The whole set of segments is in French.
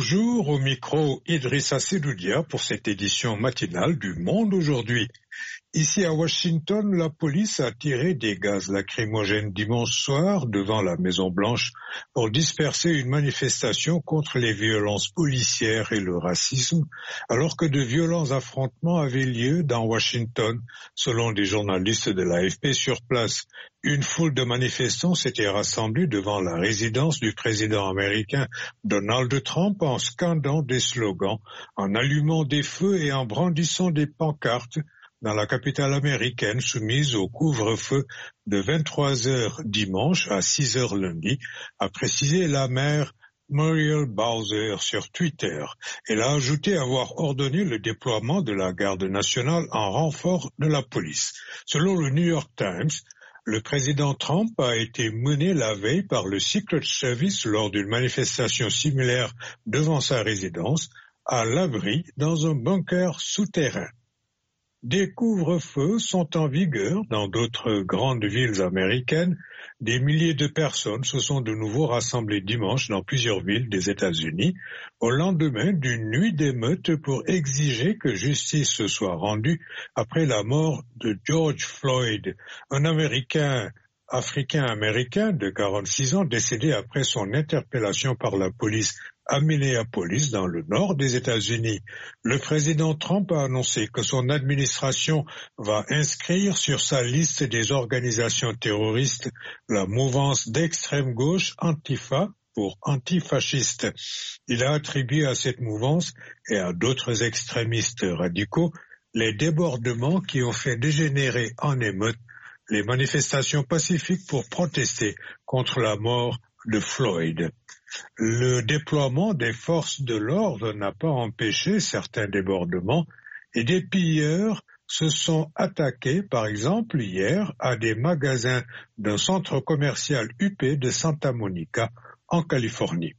Bonjour, au micro Idrissa Sedoudia pour cette édition matinale du Monde aujourd'hui. Ici à Washington, la police a tiré des gaz lacrymogènes dimanche soir devant la Maison-Blanche pour disperser une manifestation contre les violences policières et le racisme, alors que de violents affrontements avaient lieu dans Washington, selon des journalistes de l'AFP sur place. Une foule de manifestants s'était rassemblée devant la résidence du président américain Donald Trump en scandant des slogans, en allumant des feux et en brandissant des pancartes dans la capitale américaine soumise au couvre-feu de 23 heures dimanche à 6 heures lundi, a précisé la maire Muriel Bowser sur Twitter. Elle a ajouté avoir ordonné le déploiement de la garde nationale en renfort de la police. Selon le New York Times, le président Trump a été mené la veille par le Secret Service lors d'une manifestation similaire devant sa résidence, à l'abri dans un bunker souterrain. Des couvre-feux sont en vigueur dans d'autres grandes villes américaines. Des milliers de personnes se sont de nouveau rassemblées dimanche dans plusieurs villes des États-Unis au lendemain d'une nuit d'émeutes pour exiger que justice se soit rendue après la mort de George Floyd, un Africain-américain de 46 ans décédé après son interpellation par la police à Minneapolis, dans le nord des États-Unis. Le président Trump a annoncé que son administration va inscrire sur sa liste des organisations terroristes la mouvance d'extrême gauche Antifa pour antifasciste. Il a attribué à cette mouvance et à d'autres extrémistes radicaux les débordements qui ont fait dégénérer en émeute les manifestations pacifiques pour protester contre la mort de Floyd. Le déploiement des forces de l'ordre n'a pas empêché certains débordements et des pilleurs se sont attaqués, par exemple hier, à des magasins d'un centre commercial UP de Santa Monica, en Californie.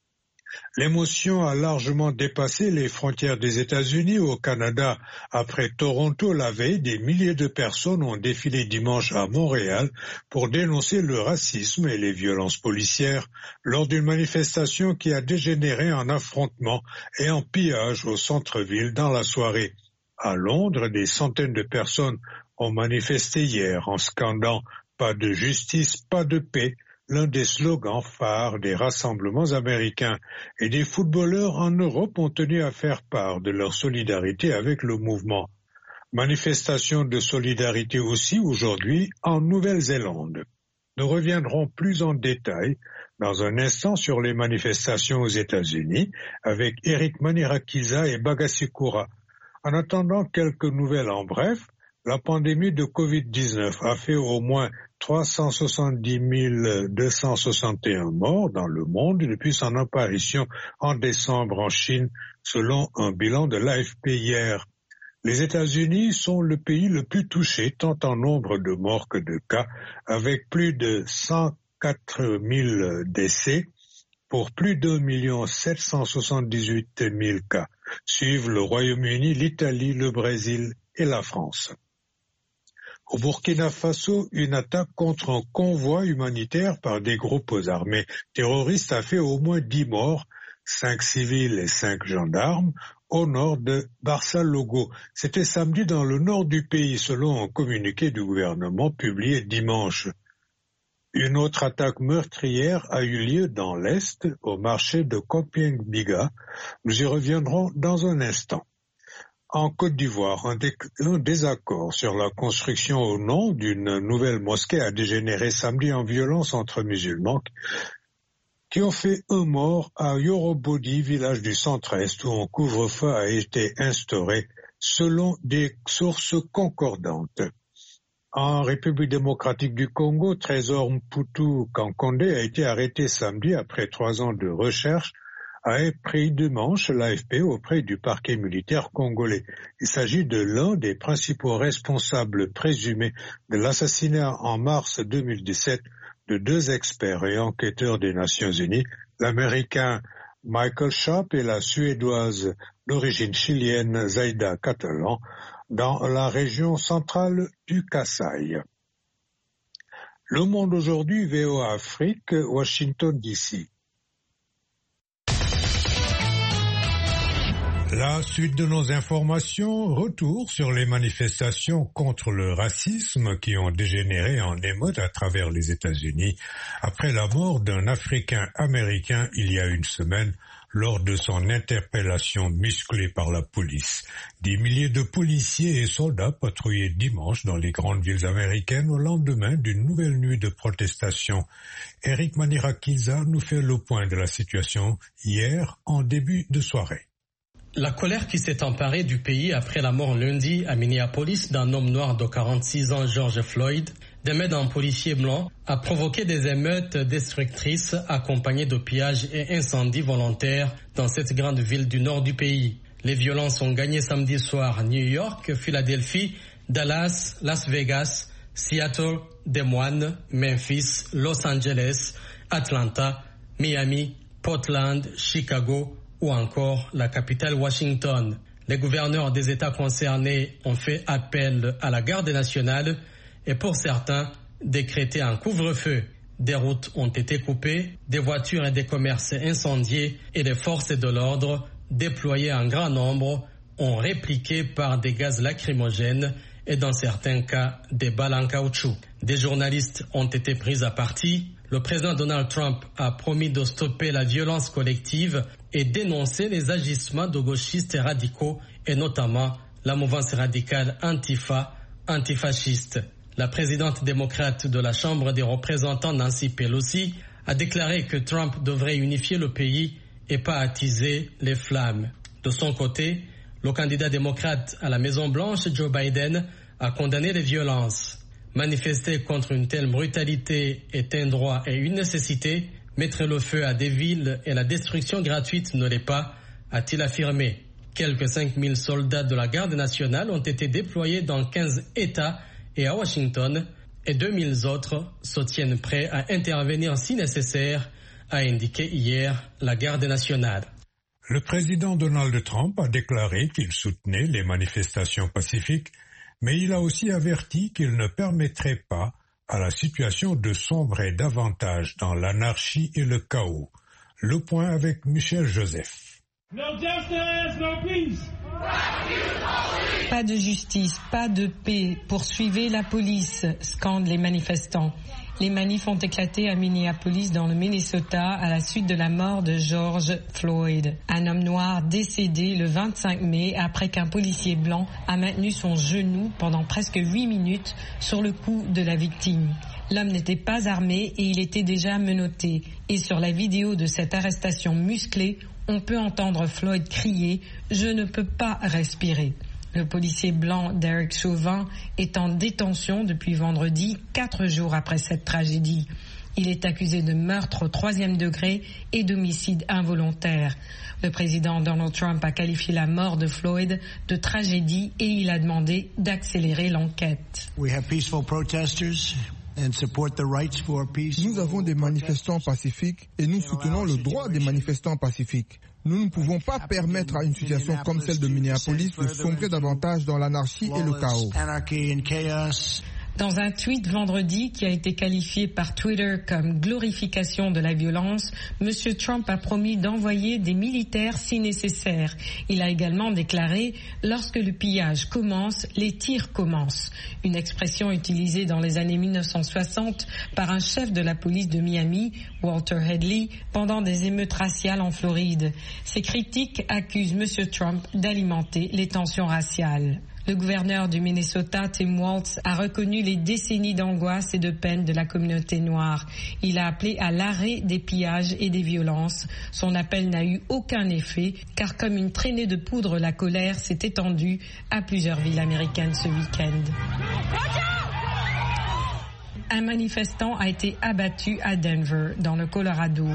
L'émotion a largement dépassé les frontières des États-Unis. Au Canada, après Toronto la veille, des milliers de personnes ont défilé dimanche à Montréal pour dénoncer le racisme et les violences policières lors d'une manifestation qui a dégénéré en affrontement et en pillage au centre-ville dans la soirée. À Londres, des centaines de personnes ont manifesté hier en scandant « Pas de justice, pas de paix », l'un des slogans phares des rassemblements américains, et des footballeurs en Europe ont tenu à faire part de leur solidarité avec le mouvement. Manifestation de solidarité aussi aujourd'hui en Nouvelle-Zélande. Nous reviendrons plus en détail dans un instant sur les manifestations aux États-Unis avec Eric Manirakiza et Bagasikura. En attendant quelques nouvelles en bref, la pandémie de Covid-19 a fait au moins 370 261 morts dans le monde depuis son apparition en décembre en Chine, selon un bilan de l'AFP hier. Les États-Unis sont le pays le plus touché tant en nombre de morts que de cas, avec plus de 104 000 décès pour plus d'1 778 000 cas. Suivent le Royaume-Uni, l'Italie, le Brésil et la France. Au Burkina Faso, une attaque contre un convoi humanitaire par des groupes armés terroristes a fait au moins 10 morts, 5 civils et 5 gendarmes, au nord de Barça-Logo. C'était samedi dans le nord du pays, selon un communiqué du gouvernement publié dimanche. Une autre attaque meurtrière a eu lieu dans l'Est, au marché de Kopieng-Biga. Nous y reviendrons dans un instant. En Côte d'Ivoire, un désaccord sur la construction au nom d'une nouvelle mosquée a dégénéré samedi en violence entre musulmans qui ont fait un mort à Yorobodi, village du centre-est, où un couvre-feu a été instauré selon des sources concordantes. En République démocratique du Congo, Trésor Mputu Kankonde a été arrêté samedi après 3 ans de recherche, a appris dimanche l'AFP auprès du parquet militaire congolais. Il s'agit de l'un des principaux responsables présumés de l'assassinat en mars 2017 de 2 experts et enquêteurs des Nations Unies, l'Américain Michael Sharp et la Suédoise d'origine chilienne Zaida Catalan, dans la région centrale du Kasaï. Le Monde aujourd'hui, VOA Afrique, Washington DC. La suite de nos informations, retour sur les manifestations contre le racisme qui ont dégénéré en émeute à travers les États-Unis après la mort d'un Africain-Américain il y a une semaine lors de son interpellation musclée par la police. Des milliers de policiers et soldats patrouillaient dimanche dans les grandes villes américaines au lendemain d'une nouvelle nuit de protestation. Eric Manirakiza nous fait le point de la situation hier en début de soirée. La colère qui s'est emparée du pays après la mort lundi à Minneapolis d'un homme noir de 46 ans, George Floyd, démêlé d'un policier blanc, a provoqué des émeutes destructrices accompagnées de pillages et incendies volontaires dans cette grande ville du nord du pays. Les violences ont gagné samedi soir New York, Philadelphie, Dallas, Las Vegas, Seattle, Des Moines, Memphis, Los Angeles, Atlanta, Miami, Portland, Chicago, ou encore la capitale Washington. Les gouverneurs des États concernés ont fait appel à la garde nationale et pour certains, décrété un couvre-feu. Des routes ont été coupées, des voitures et des commerces incendiés et les forces de l'ordre, déployées en grand nombre, ont répliqué par des gaz lacrymogènes et dans certains cas des balles en caoutchouc. Des journalistes ont été pris à partie. Le président Donald Trump a promis de stopper la violence collective et dénoncer les agissements de gauchistes radicaux et notamment la mouvance radicale antifasciste. La présidente démocrate de la Chambre des représentants, Nancy Pelosi, a déclaré que Trump devrait unifier le pays et pas attiser les flammes. De son côté, le candidat démocrate à la Maison-Blanche, Joe Biden, a condamné les violences. Manifester contre une telle brutalité est un droit et une nécessité. Mettre le feu à des villes et la destruction gratuite ne l'est pas, a-t-il affirmé. Quelques 5000 soldats de la garde nationale ont été déployés dans 15 États et à Washington, et 2000 autres se tiennent prêts à intervenir si nécessaire, a indiqué hier la garde nationale. Le président Donald Trump a déclaré qu'il soutenait les manifestations pacifiques, mais il a aussi averti qu'il ne permettrait pas à la situation de sombrer davantage dans l'anarchie et le chaos. Le point avec Michel Joseph. No justice, no peace. Pas de justice, pas de paix. Poursuivez la police, scandent les manifestants. Les manifs ont éclaté à Minneapolis dans le Minnesota à la suite de la mort de George Floyd, un homme noir décédé le 25 mai après qu'un policier blanc a maintenu son genou pendant presque 8 minutes sur le cou de la victime. L'homme n'était pas armé et il était déjà menotté. Et sur la vidéo de cette arrestation musclée, on peut entendre Floyd crier « Je ne peux pas respirer ». Le policier blanc Derek Chauvin est en détention depuis vendredi, 4 jours après cette tragédie. Il est accusé de meurtre au 3e degré et d'homicide involontaire. Le président Donald Trump a qualifié la mort de Floyd de tragédie et il a demandé d'accélérer l'enquête. Nous avons des manifestants pacifiques et nous soutenons le droit des manifestants pacifiques. Nous ne pouvons pas permettre à une situation comme celle de Minneapolis de sombrer davantage dans l'anarchie et le chaos. Dans un tweet vendredi qui a été qualifié par Twitter comme glorification de la violence, M. Trump a promis d'envoyer des militaires si nécessaire. Il a également déclaré « Lorsque le pillage commence, les tirs commencent », une expression utilisée dans les années 1960 par un chef de la police de Miami, Walter Headley, pendant des émeutes raciales en Floride. Ces critiques accusent M. Trump d'alimenter les tensions raciales. Le gouverneur du Minnesota, Tim Walz, a reconnu les décennies d'angoisse et de peine de la communauté noire. Il a appelé à l'arrêt des pillages et des violences. Son appel n'a eu aucun effet, car comme une traînée de poudre, la colère s'est étendue à plusieurs villes américaines ce week-end. Un manifestant a été abattu à Denver, dans le Colorado.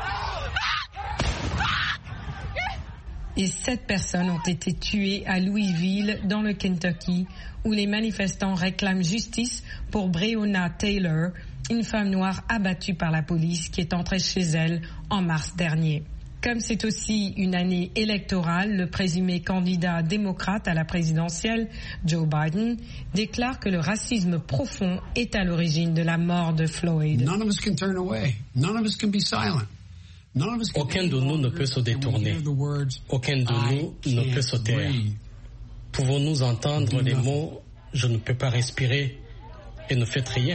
Et 7 personnes ont été tuées à Louisville, dans le Kentucky, où les manifestants réclament justice pour Breonna Taylor, une femme noire abattue par la police qui est entrée chez elle en mars dernier. Comme c'est aussi une année électorale, le présumé candidat démocrate à la présidentielle, Joe Biden, déclare que le racisme profond est à l'origine de la mort de Floyd. None of us can turn away. None of us can be silent. Aucun de nous ne peut se détourner. Aucun de nous ne peut se taire. Pouvons-nous entendre les mots « je ne peux pas respirer » et ne faites rien?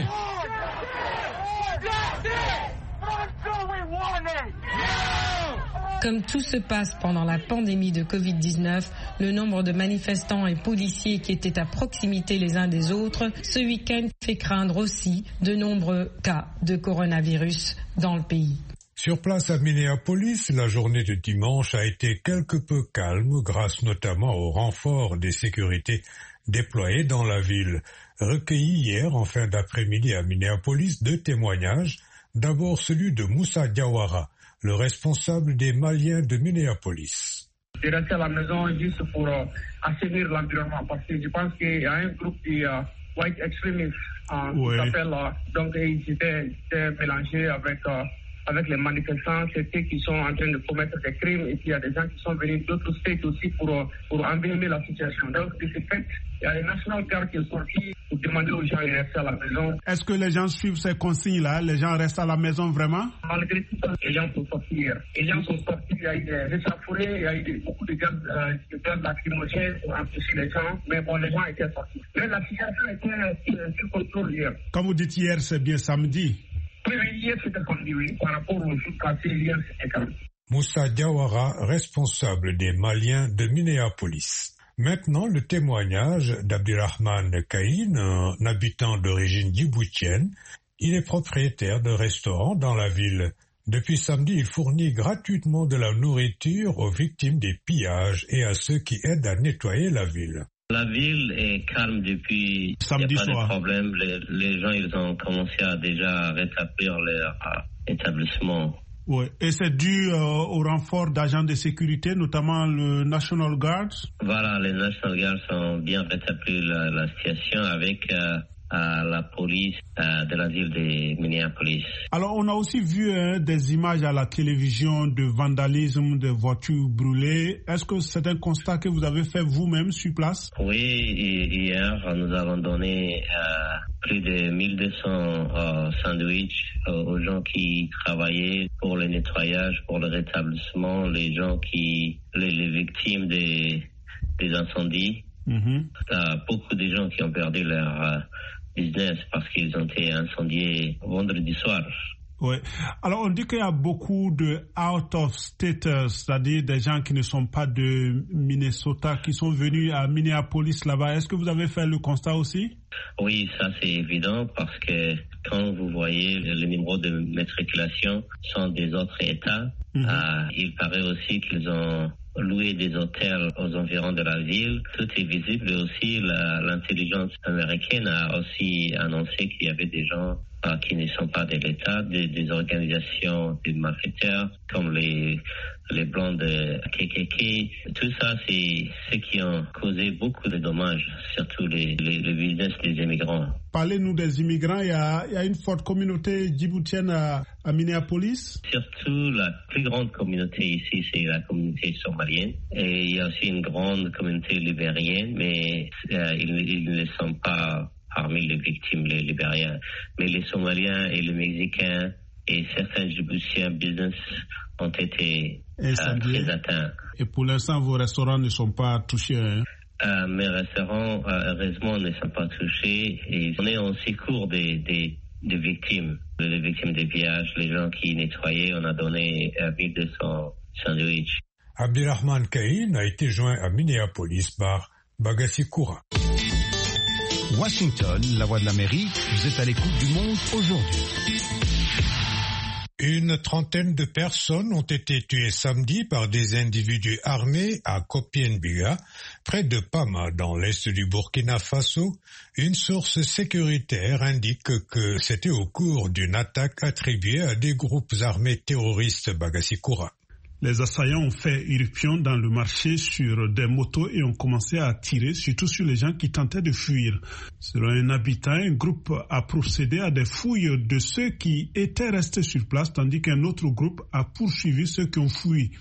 Comme tout se passe pendant la pandémie de Covid-19, le nombre de manifestants et policiers qui étaient à proximité les uns des autres ce week-end fait craindre aussi de nombreux cas de coronavirus dans le pays. Sur place à Minneapolis, la journée de dimanche a été quelque peu calme grâce notamment au renfort des sécurités déployées dans la ville. Recueillis hier en fin d'après-midi à Minneapolis 2 témoignages, d'abord celui de Moussa Diawara, le responsable des Maliens de Minneapolis. Je restais à la maison juste pour assainir l'environnement parce que je pense qu'il y a un groupe de white extremistes qui s'appelle, donc ils étaient mélangés avec les manifestants, c'est ceux qui sont en train de commettre des crimes et puis il y a des gens qui sont venus d'autres states aussi pour envenimer la situation. Donc de ce fait, il y a les National Guard qui est sorti pour demander aux gens de rester à la maison. Est-ce que les gens suivent ces consignes-là? Les gens restent à la maison vraiment? Malgré tout ça, les gens sont sortis hier. Les gens sont sortis, il y a eu des échauffourées, il y a eu beaucoup de gaz lacrymogènes pour empêcher les gens, mais bon, les gens étaient sortis. Mais la situation était sous contrôle hier. Comme vous dites hier, c'est bien samedi. Oui, hier c'était samedi, oui. Par rapport au jour passé, hier c'était calme. Moussa Diawara, responsable des Maliens de Minneapolis. Maintenant, le témoignage d'Abdirahman Kaïn, un habitant d'origine djiboutienne. Il est propriétaire de restaurants dans la ville. Depuis samedi, il fournit gratuitement de la nourriture aux victimes des pillages et à ceux qui aident à nettoyer la ville. La ville est calme depuis samedi soir. Il n'y a pas de problème. Les gens ils ont commencé à déjà rétablir leur établissement. Oui, et c'est dû au renfort d'agents de sécurité, notamment le National Guard. Voilà, les National Guards ont bien rétabli la situation avec la police de la ville de Minneapolis. Alors, on a aussi vu des images à la télévision de vandalisme, de voitures brûlées. Est-ce que c'est un constat que vous avez fait vous-même sur place? Oui, hier, nous avons donné plus de 1200 sandwichs aux gens qui travaillaient pour le nettoyage, pour le rétablissement, les gens les victimes des incendies. Il y a beaucoup de gens qui ont perdu leur business parce qu'ils ont été incendiés vendredi soir. Oui. Alors, on dit qu'il y a beaucoup de out of state, c'est-à-dire des gens qui ne sont pas de Minnesota, qui sont venus à Minneapolis là-bas. Est-ce que vous avez fait le constat aussi? Oui, ça c'est évident parce que quand vous voyez les numéros de matriculation sont des autres États, il paraît aussi qu'ils ont loué des hôtels aux environs de la ville. Tout est visible et aussi l'intelligence américaine a aussi annoncé qu'il y avait des gens qui ne sont pas de l'État, des organisations de malfaiteurs comme les blancs de KKK. Tout ça, c'est ce qui a causé beaucoup de dommages, surtout les business des immigrants. Parlez-nous des immigrants. Il y a une forte communauté djiboutienne à Minneapolis. Surtout, la plus grande communauté ici, c'est la communauté somalienne. Et il y a aussi une grande communauté libérienne, mais ils ne sont pas parmi les victimes, les Libériens. Mais les Somaliens et les Mexicains et certains Djiboutiens business ont été très atteints. Et pour l'instant, vos restaurants ne sont pas touchés, hein? Mes restaurants, heureusement, ne sont pas touchés. Et on est en secours des victimes, les victimes des pillages, les gens qui nettoyaient. On a donné 1200 sandwichs. Abdirahman Kaïn a été joint à Minneapolis par Bagassi Koura. Washington, la voix de l'Amérique, vous êtes à l'écoute du monde aujourd'hui. Une trentaine de personnes ont été tuées samedi par des individus armés à Kopienbiga, près de Pama, dans l'est du Burkina Faso. Une source sécuritaire indique que c'était au cours d'une attaque attribuée à des groupes armés terroristes. Bagassi Koura. Les assaillants ont fait irruption dans le marché sur des motos et ont commencé à tirer, surtout sur les gens qui tentaient de fuir. Selon un habitant, un groupe a procédé à des fouilles de ceux qui étaient restés sur place, tandis qu'un autre groupe a poursuivi ceux qui ont fui.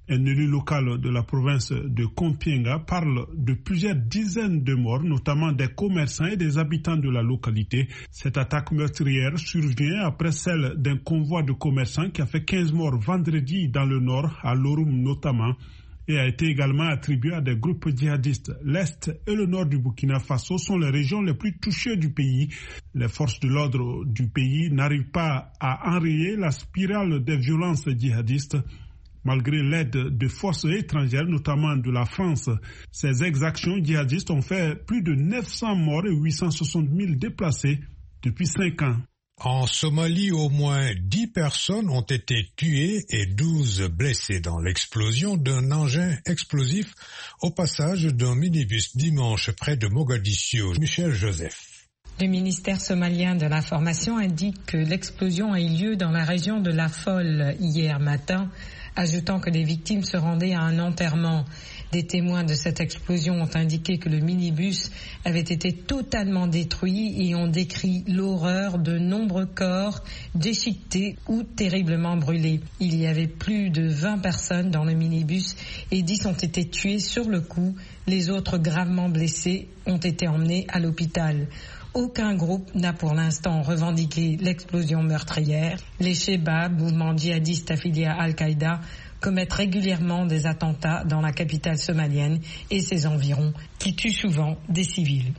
Un élu local de la province de Kompienga parle de plusieurs dizaines de morts, notamment des commerçants et des habitants de la localité. Cette attaque meurtrière survient après celle d'un convoi de commerçants qui a fait 15 morts vendredi dans le nord, à Lorum notamment, et a été également attribué à des groupes djihadistes. L'Est et le nord du Burkina Faso sont les régions les plus touchées du pays. Les forces de l'ordre du pays n'arrivent pas à enrayer la spirale des violences djihadistes. Malgré l'aide de forces étrangères, notamment de la France, ces exactions djihadistes ont fait plus de 900 morts et 860 000 déplacés depuis 5 ans. En Somalie, au moins 10 personnes ont été tuées et 12 blessées dans l'explosion d'un engin explosif au passage d'un minibus dimanche près de Mogadiscio. Michel Joseph. Le ministère somalien de l'information indique que l'explosion a eu lieu dans la région de La Folle hier matin, ajoutant que les victimes se rendaient à un enterrement. Des témoins de cette explosion ont indiqué que le minibus avait été totalement détruit et ont décrit l'horreur de nombreux corps déchiquetés ou terriblement brûlés. Il y avait plus de 20 personnes dans le minibus et 10 ont été tuées sur le coup. Les autres gravement blessés ont été emmenés à l'hôpital. Aucun groupe n'a pour l'instant revendiqué l'explosion meurtrière. Les Shebab, mouvement djihadiste affilié à Al-Qaïda, commettent régulièrement des attentats dans la capitale somalienne et ses environs, qui tuent souvent des civils.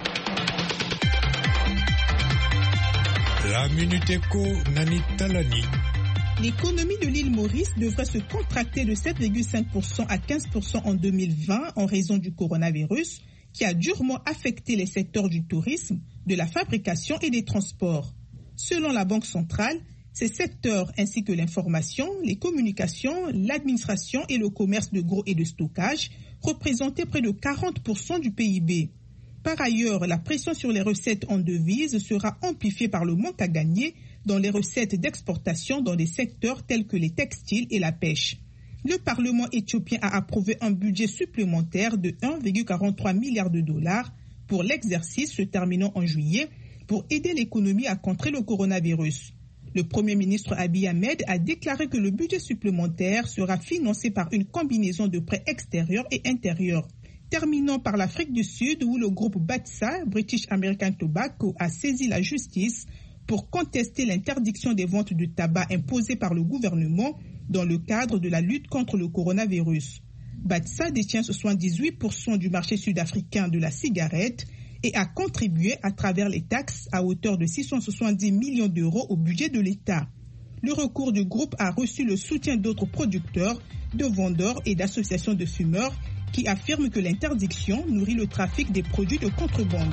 La Minute Éco, Nani Talani. L'économie de l'île Maurice devrait se contracter de 7,5% à 15% en 2020 en raison du coronavirus, qui a durement affecté les secteurs du tourisme, de la fabrication et des transports. Selon la Banque centrale, ces secteurs ainsi que l'information, les communications, l'administration et le commerce de gros et de stockage représentaient près de 40% du PIB. Par ailleurs, la pression sur les recettes en devises sera amplifiée par le manque à gagner dans les recettes d'exportation dans des secteurs tels que les textiles et la pêche. Le Parlement éthiopien a approuvé un budget supplémentaire de 1,43 milliard de dollars pour l'exercice se terminant en juillet pour aider l'économie à contrer le coronavirus. Le Premier ministre Abiy Ahmed a déclaré que le budget supplémentaire sera financé par une combinaison de prêts extérieurs et intérieurs. Terminant par l'Afrique du Sud où le groupe BATSA, British American Tobacco, a saisi la justice pour contester l'interdiction des ventes de tabac imposée par le gouvernement dans le cadre de la lutte contre le coronavirus. BATSA détient 78% du marché sud-africain de la cigarette et a contribué à travers les taxes à hauteur de 670 millions d'euros au budget de l'État. Le recours du groupe a reçu le soutien d'autres producteurs, de vendeurs et d'associations de fumeurs qui affirment que l'interdiction nourrit le trafic des produits de contrebande.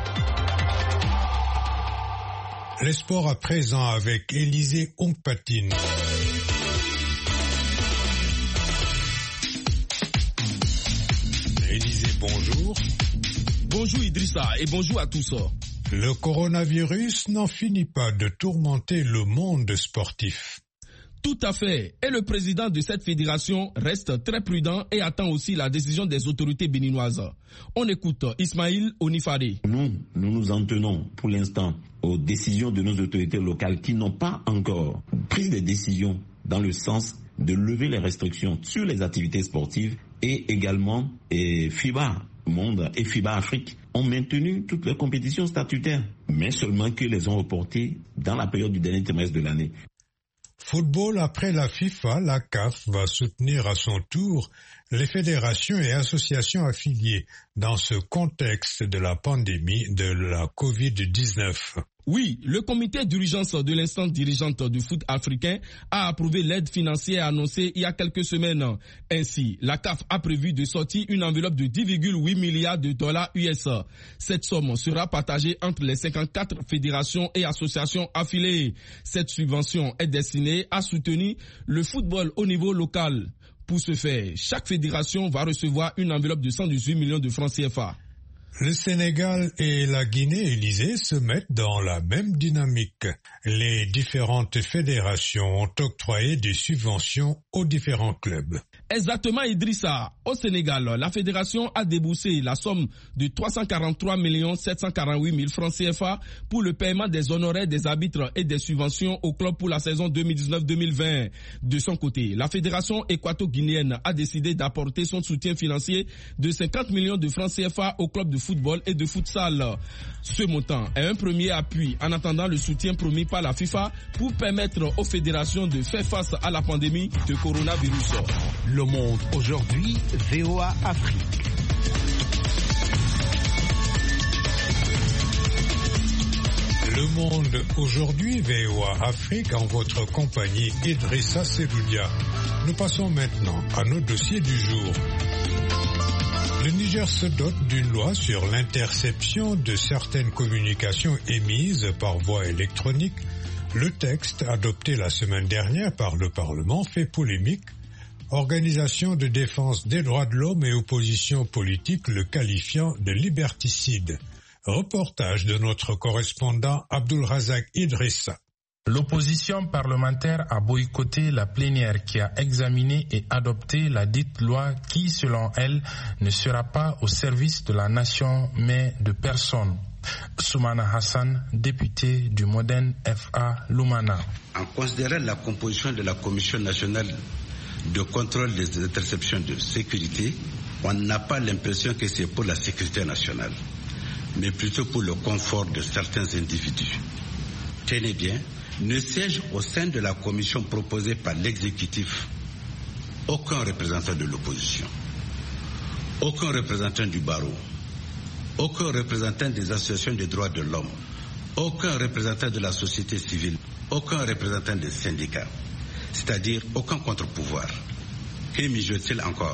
Les sports à présent avec Élisée Onkpatine. Élisée, bonjour. Bonjour Idrissa et bonjour à tous. Le coronavirus n'en finit pas de tourmenter le monde sportif. Tout à fait. Et le président de cette fédération reste très prudent et attend aussi la décision des autorités béninoises. On écoute Ismaïl Onifade. Nous nous en tenons pour l'instant aux décisions de nos autorités locales qui n'ont pas encore pris des décisions dans le sens de lever les restrictions sur les activités sportives et également FIBA Monde et FIBA Afrique ont maintenu toutes les compétitions statutaires, mais seulement que les ont reportées dans la période du dernier trimestre de l'année. Football, après la FIFA, la CAF va soutenir à son tour les fédérations et associations affiliées dans ce contexte de la pandémie de la Covid-19. Oui, le comité d'urgence de l'instance dirigeante du foot africain a approuvé l'aide financière annoncée il y a quelques semaines. Ainsi, la CAF a prévu de sortir une enveloppe de 10,8 milliards de dollars US. Cette somme sera partagée entre les 54 fédérations et associations affiliées. Cette subvention est destinée à soutenir le football au niveau local. Pour ce faire, chaque fédération va recevoir une enveloppe de 118 millions de francs CFA. Le Sénégal et la Guinée-Élysée se mettent dans la même dynamique. Les différentes fédérations ont octroyé des subventions aux différents clubs. Exactement, Idrissa. Au Sénégal, la fédération a déboursé la somme de 343 748 000 francs CFA pour le paiement des honoraires des arbitres et des subventions au club pour la saison 2019-2020. De son côté, la fédération équato-guinéenne a décidé d'apporter son soutien financier de 50 millions de francs CFA au club de football et de futsal. Ce montant est un premier appui en attendant le soutien promis par la FIFA pour permettre aux fédérations de faire face à la pandémie de coronavirus. Le Monde aujourd'hui, VOA Afrique. Le Monde aujourd'hui, VOA Afrique, en votre compagnie Idrissa Seloudia. Nous passons maintenant à nos dossiers du jour. Le Niger se dote d'une loi sur l'interception de certaines communications émises par voie électronique. Le texte, adopté la semaine dernière par le Parlement, fait polémique. Organisation de défense des droits de l'homme et opposition politique le qualifiant de liberticide. Reportage de notre correspondant Abdulrazak Idrissa. L'opposition parlementaire a boycotté la plénière qui a examiné et adopté la dite loi qui, selon elle, ne sera pas au service de la nation mais de personnes. Soumana Hassan, député du Modène FA Lumana. En considérant la composition de la Commission nationale de contrôle des interceptions de sécurité, on n'a pas l'impression que c'est pour la sécurité nationale, mais plutôt pour le confort de certains individus. Tenez bien, ne siège au sein de la commission proposée par l'exécutif aucun représentant de l'opposition, aucun représentant du barreau, aucun représentant des associations des droits de l'homme, aucun représentant de la société civile, aucun représentant des syndicats, c'est-à-dire aucun contre-pouvoir. Que mijote-t-il encore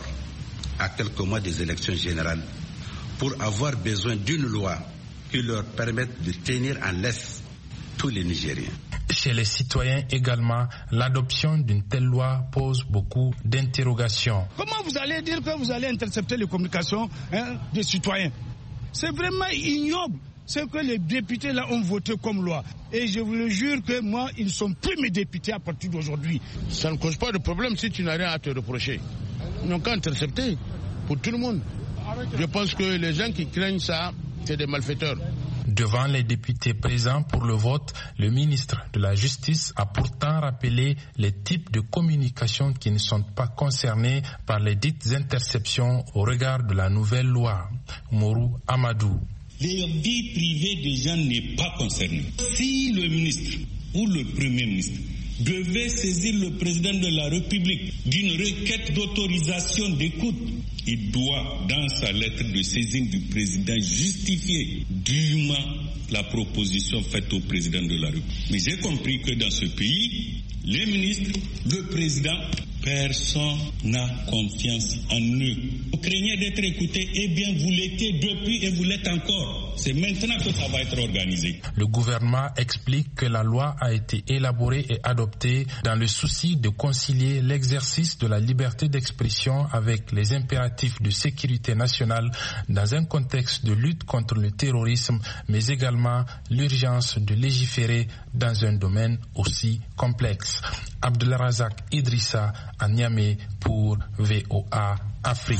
à quelques mois des élections générales pour avoir besoin d'une loi qui leur permette de tenir en laisse tous les Nigériens? Chez les citoyens également, l'adoption d'une telle loi pose beaucoup d'interrogations. Comment vous allez dire que vous allez intercepter les communications des citoyens? C'est vraiment ignoble ce que les députés là ont voté comme loi. Et je vous le jure que moi, ils ne sont plus mes députés à partir d'aujourd'hui. Ça ne cause pas de problème si tu n'as rien à te reprocher. Ils n'ont qu'à intercepter pour tout le monde. Je pense que les gens qui craignent ça, c'est des malfaiteurs. Devant les députés présents pour le vote, le ministre de la Justice a pourtant rappelé les types de communications qui ne sont pas concernés par les dites interceptions au regard de la nouvelle loi. Morou Amadou. La vie privée des gens n'est pas concernée. Si le ministre ou le premier ministre devait saisir le président de la République d'une requête d'autorisation d'écoute, il doit, dans sa lettre de saisine du président, justifier dûment la proposition faite au président de la République. Mais j'ai compris que dans ce pays, les ministres, le président, personne n'a confiance en eux. Vous craignez d'être écouté, eh bien vous l'étiez depuis et vous l'êtes encore. C'est maintenant que ça va être organisé. Le gouvernement explique que la loi a été élaborée et adoptée dans le souci de concilier l'exercice de la liberté d'expression avec les impératifs de sécurité nationale dans un contexte de lutte contre le terrorisme, mais également l'urgence de légiférer dans un domaine aussi complexe. Abdulrazak Idrissa à Niamey pour VOA Afrique.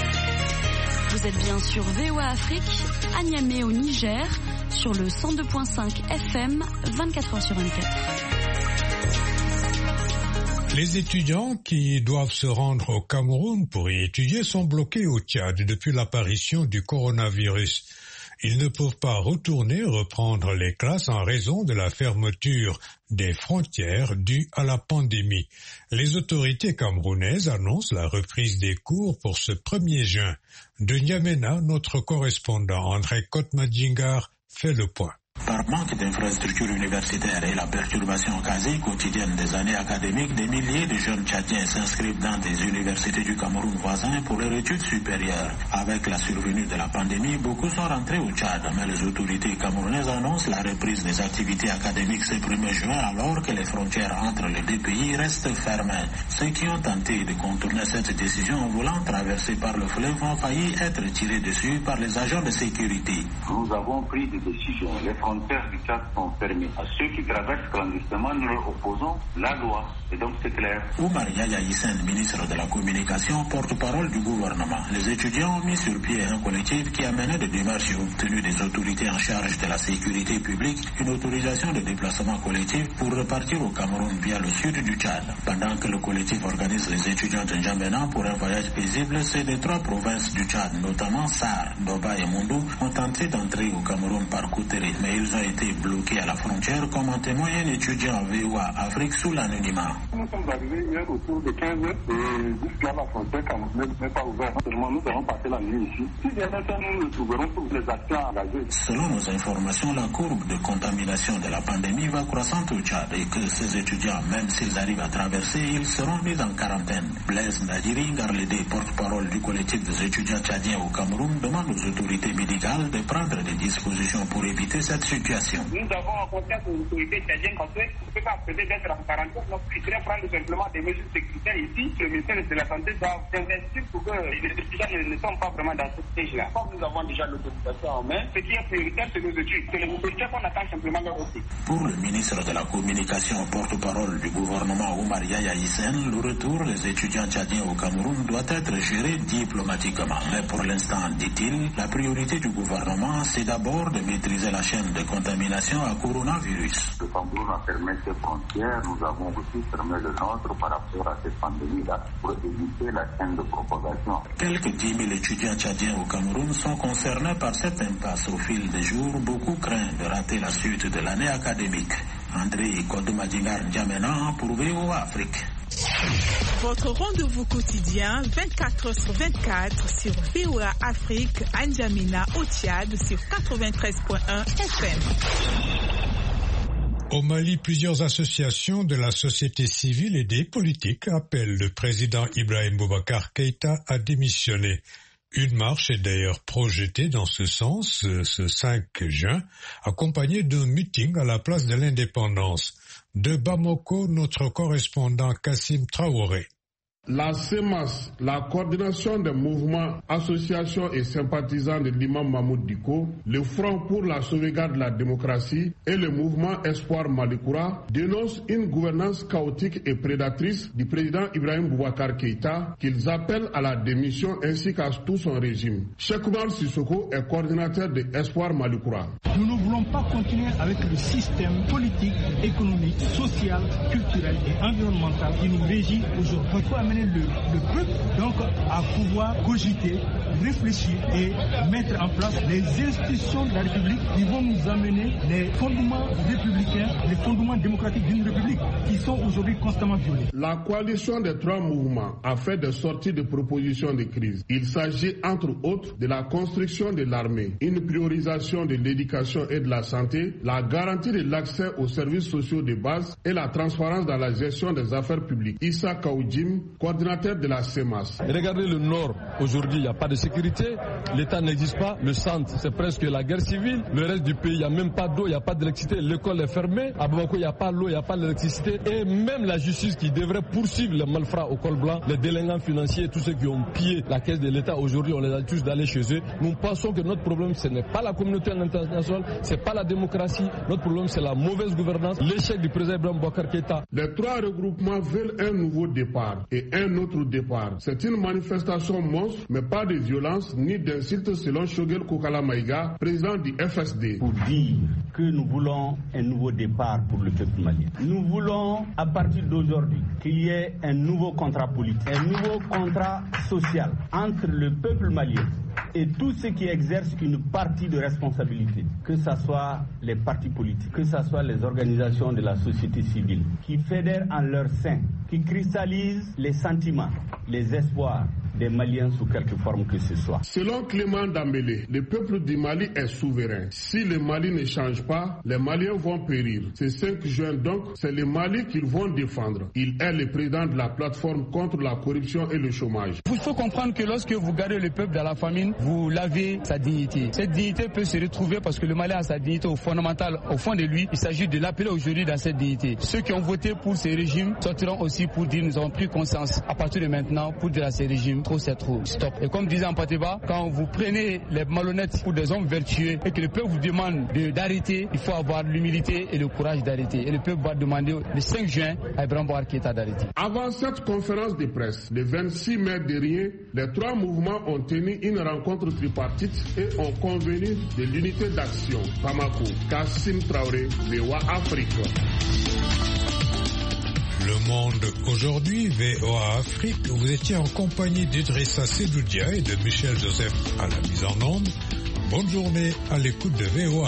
Vous êtes bien sur VOA Afrique, à Niamey au Niger, sur le 102.5 FM, 24h sur 24. Les étudiants qui doivent se rendre au Cameroun pour y étudier sont bloqués au Tchad depuis l'apparition du coronavirus. Ils ne peuvent pas reprendre les classes en raison de la fermeture des frontières due à la pandémie. Les autorités camerounaises annoncent la reprise des cours pour ce 1er juin. De N'Djamena, notre correspondant André Kotmadjingar fait le point. Par par manque d'infrastructures universitaires et la perturbation quasi quotidienne des années académiques, des milliers de jeunes Tchadiens s'inscrivent dans des universités du Cameroun voisin pour leur études supérieures. Avec la survenue de la pandémie, beaucoup sont rentrés au Tchad, mais les autorités camerounaises annoncent la reprise des activités académiques ce 1er juin alors que les frontières entre les deux pays restent fermées. Ceux qui ont tenté de contourner cette décision en voulant traverser par le fleuve ont failli être tirés dessus par les agents de sécurité. Nous avons pris des décisions. Les frontières du Tchad sont fermées. À ceux qui traversent clandestinement, nous leur opposons la loi. Et donc c'est clair. Oumar Yaya Hissène, ministre de la Communication, porte-parole du gouvernement. Les étudiants ont mis sur pied un collectif qui a mené des démarches et obtenu des autorités en charge de la sécurité publique une autorisation de déplacement collectif pour repartir au Cameroun via le sud du Tchad. Pendant que le collectif organise les étudiants de N'Djamena pour un voyage paisible, c'est des 3 provinces du Tchad, notamment Sar, Doba et Moundou, ont tenté d'entrer au Cameroun par Koutere, mais ils ont été bloqués à la frontière, comme en témoigne un étudiant à VOA Afrique sous l'anonymat. Nous sommes arrivés hier autour de 15 heures et jusqu'à la frontière camerounaise n'est pas ouverte. Seulement nous allons passer la nuit ici. Si jamais nous le trouverons pour les actions engagées. Selon nos informations, la courbe de contamination de la pandémie va croissante au Tchad et que ces étudiants, même s'ils arrivent à traverser, ils seront mis en quarantaine. Blaise Ndadiri Ngarlédé, porte-parole du collectif des étudiants tchadiens au Cameroun, demande aux autorités médicales de prendre des dispositions pour éviter cette situation. Nous avons confiance aux autorités tchadiennes parce que ne peut pas empêcher d'être en quarantaine. Donc, il faudrait prendre simplement des mesures sécuritaires ici. Le ministère de la Santé doit investir pour que les étudiants ne sont pas vraiment dans cette stage-là. Comme nous avons déjà l'autorisation en main, ce qui est prioritaire, c'est nos études. C'est les autorités qu'on attend simplement leur aussi. Pour le ministre de la Communication, porte-parole du gouvernement Oumar Yaya Hissène, le retour des étudiants tchadiens au Cameroun doit être géré diplomatiquement. Mais pour l'instant, dit-il, la priorité du gouvernement, c'est d'abord de maîtriser la chaîne de contamination à coronavirus. Le Cameroun a fermé ses frontières, nous avons aussi fermé le nôtre par rapport à cette pandémie-là pour éviter la chaîne de propagation. Quelques 10 000 étudiants tchadiens au Cameroun sont concernés par cette impasse. Au fil des jours, beaucoup craignent de rater la suite de l'année académique. André Kodomadingar N'Djamena pour VOA Afrique. Votre rendez-vous quotidien 24h/24 sur VOA Afrique à N'Djamena au Tchad sur 93.1 FM. Au Mali, plusieurs associations de la société civile et des politiques appellent le président Ibrahim Boubacar Keïta à démissionner. Une marche est d'ailleurs projetée dans ce sens ce 5 juin, accompagnée d'un meeting à la place de l'Indépendance. De Bamako, notre correspondant Kassim Traoré. La CEMAS, la coordination des mouvements, associations et sympathisants de l'imam Mahmoud Dicko, le Front pour la sauvegarde de la démocratie et le mouvement Espoir Malikoura dénoncent une gouvernance chaotique et prédatrice du président Ibrahim Boubacar Keïta qu'ils appellent à la démission ainsi qu'à tout son régime. Cheikh Oumar Sissoko est coordinateur de Espoir Malikoura. Nous ne voulons pas continuer avec le système politique, économique, social, culturel et environnemental qui nous régit aujourd'hui. Amener le peuple donc à pouvoir cogiter, réfléchir et mettre en place les institutions de la République qui vont nous amener les fondements républicains, les fondements démocratiques d'une République qui sont aujourd'hui constamment violés. La coalition des 3 mouvements a fait des sorties de propositions de crise. Il s'agit entre autres de la construction de l'armée, une priorisation de l'éducation et de la santé, la garantie de l'accès aux services sociaux de base et la transparence dans la gestion des affaires publiques. Issa Kaoudjim, coordinateur de la CEMAS. Regardez le nord, aujourd'hui il n'y a pas de sécurité, l'État n'existe pas, le centre c'est presque la guerre civile, le reste du pays il n'y a même pas d'eau, il n'y a pas d'électricité, l'école est fermée, à Bamako il n'y a pas l'eau, il n'y a pas d'électricité et même la justice qui devrait poursuivre les malfrats au col blanc, les délinquants financiers, tous ceux qui ont pillé la caisse de l'État aujourd'hui on les a tous d'aller chez eux. Nous pensons que notre problème ce n'est pas la communauté internationale, ce n'est pas la démocratie, notre problème c'est la mauvaise gouvernance, l'échec du président Ibrahim Boubacar Keïta. Les 3 regroupements veulent un nouveau départ et un autre départ. C'est une manifestation monstre, mais pas de violence ni d'insulte selon Shogel Kokala Maïga, président du FSD. Pour dire que nous voulons un nouveau départ pour le peuple malien. Nous voulons, à partir d'aujourd'hui, qu'il y ait un nouveau contrat politique, un nouveau contrat social entre le peuple malien et tous ceux qui exercent une partie de responsabilité, que ce soit les partis politiques, que ce soit les organisations de la société civile, qui fédèrent en leur sein, qui cristallisent les sentiments, les espoirs des Maliens sous quelque forme que ce soit. Selon Clément Dambélé, le peuple du Mali est souverain. Si le Mali ne change pas, les Maliens vont périr. Ce 5 juin donc, c'est le Mali qu'ils vont défendre. Il est le président de la plateforme contre la corruption et le chômage. Il faut comprendre que lorsque vous gardez le peuple dans la famine, vous lavez sa dignité. Cette dignité peut se retrouver parce que le Mali a sa dignité fondamentale au fond de lui. Il s'agit de l'appeler aujourd'hui dans cette dignité. Ceux qui ont voté pour ces régimes sortiront aussi pour dire nous avons pris conscience à partir de maintenant pour dire à ces régimes trop c'est trop, stop. Et comme disait Ampateba, quand vous prenez les malhonnêtes pour des hommes vertueux et que le peuple vous demande d'arrêter, il faut avoir l'humilité et le courage d'arrêter. Et le peuple va demander le 5 juin à Ibrahim Boubacar Keïta d'arrêter. Avant cette conférence de presse, le 26 mai dernier, les 3 mouvements ont tenu une rencontre tripartite et ont convenu de l'unité d'action. Bamako, Kassim Traoré, VOA Afrique. Le Monde aujourd'hui, VOA Afrique, vous étiez en compagnie d'Idrissa Sedoudia et de Michel Joseph à la mise en onde. Bonne journée à l'écoute de VOA.